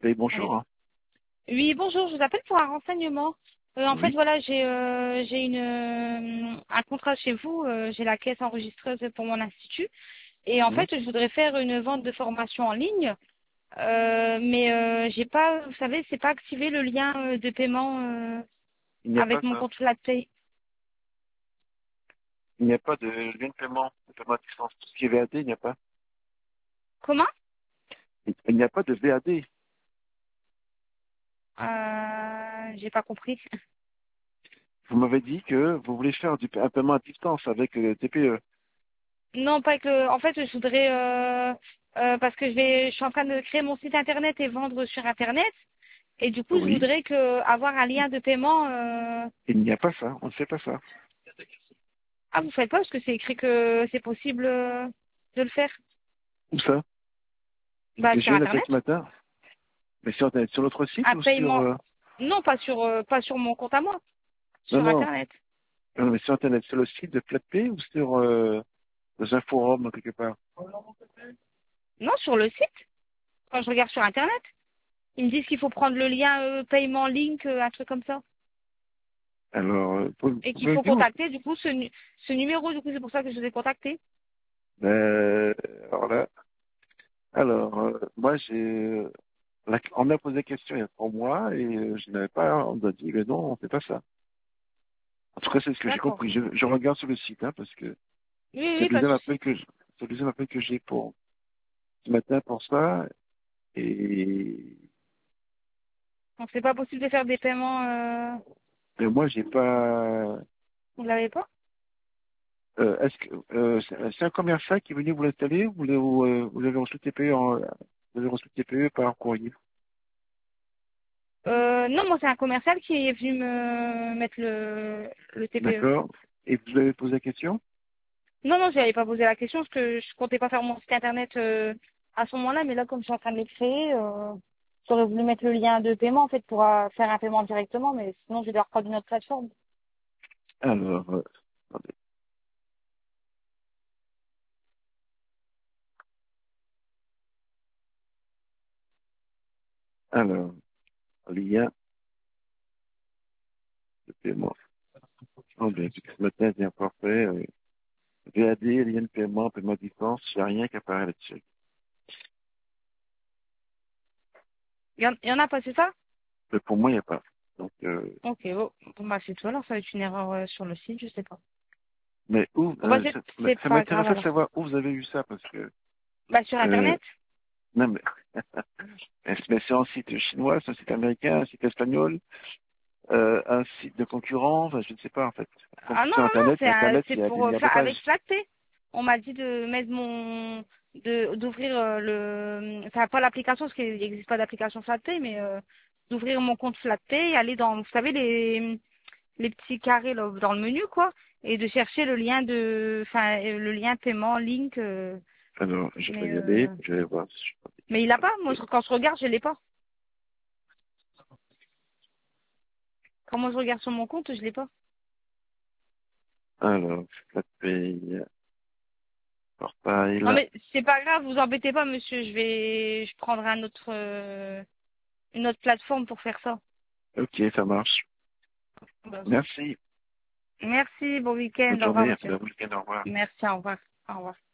Oui, Allez. bonjour. Oui, bonjour, je vous appelle pour un renseignement. En fait, Oui. voilà, j'ai un contrat chez vous, j'ai la caisse enregistreuse pour mon institut. Et en Mhm. fait, je voudrais faire une vente de formation en ligne. Mais j'ai pas, vous savez, c'est pas activé le lien de paiement Il n'y a pas avec mon ça. compte FlatPay. Il n'y a pas de lien de paiement à distance. Tout ce qui est VAD, il n'y a pas. Comment? Il n'y a pas de VAD. J'ai pas compris. Vous m'avez dit que vous voulez faire un paiement à distance avec le TPE. Non, pas que. En fait, je voudrais parce que je suis en train de créer mon site internet et vendre sur internet. Et du coup, je Oui. voudrais avoir un lien de paiement. Il n'y a pas ça. On ne fait pas ça. Ah, vous faites pas parce que c'est écrit que c'est possible de le faire. Où ça? Bah, J'ai sur eu la tête internet. ce matin. Mais sur Internet, sur notre site Un ou sur... paiement. Non, pas sur mon compte à moi. Non, Sur non. internet. Non, mais sur Internet, sur le site de FlatPay ou sur dans un forum quelque part? Non, sur le site. Quand je regarde sur internet, ils me disent qu'il faut prendre le lien paiement link, un truc comme ça, Alors, et vous qu'il m'avez faut dit où? contacter du coup ce numéro. Du coup, c'est pour ça que je vous ai contacté. Euh, alors là, moi on m'a posé la question il y a 3 mois et je n'avais pas, on m'a dit, mais non, on fait pas ça. En tout cas, c'est ce que j'ai D'accord. compris. Je regarde sur le site, hein, parce que Oui, c'est oui, le pas de deuxième souci. appel c'est le deuxième appel que j'ai pour ce matin pour ça. Et, Donc, c'est pas possible de faire des paiements. et moi, j'ai pas. Vous l'avez pas? Est-ce que c'est un commercial qui est venu vous l'installer ou vous avez reçu le TPE vous avez reçu le TPE par courrier? Non, moi, c'est un commercial qui est venu me mettre le TPE. D'accord. Et vous avez posé la question? Non, non, je n'avais pas posé la question parce que je comptais pas faire mon site internet à ce moment-là, mais là, comme je suis en train de le créer, j'aurais voulu mettre le lien de paiement en fait pour faire un paiement directement, mais sinon, je vais devoir prendre une autre plateforme. Alors, attendez. Alors, lien de paiement. Oh, bien, ce matin, c'est encore fait. VAD, lien de paiement, paiement à distance, il n'y a rien qui apparaît là-dessus. Il y en a pas, c'est ça? Mais pour moi, il n'y a pas. Donc, Ok, bon, bah, c'est tout. Alors, ça va être une erreur sur le site, je sais pas. mais où, Bon, bah, c'est ça pas grave m'intéressait de alors. savoir où vous avez vu ça, parce que, Bah, sur euh, internet? non, mais, mais c'est un site chinois, c'est un site américain, un site espagnol, un site de concurrent, enfin, je ne sais pas, en fait. Donc, Ah non, sur non, non, Internet, il c'est y a des pour milliards de avec pages. Flatpay. On m'a dit de mettre d'ouvrir enfin pas l'application parce qu'il n'existe pas d'application Flatpay, mais d'ouvrir mon compte Flatpay et aller dans, vous savez, les petits carrés là, dans le menu, quoi, et de chercher enfin, le lien paiement, link, Alors, je vais mais, y aller, je vais voir si je peux mais il a pas. Moi, connecter. quand je regarde, je l'ai pas. Quand moi je regarde sur mon compte, je l'ai pas. Alors, je la paye par Non, file. mais c'est pas grave, vous embêtez pas, monsieur. Je prendrai une autre plateforme pour faire ça. Ok, ça marche. Bah, Merci. merci, bon week-end, Bonne au revoir, journée. monsieur. Bon week-end. Au revoir. Merci, au revoir. Au revoir.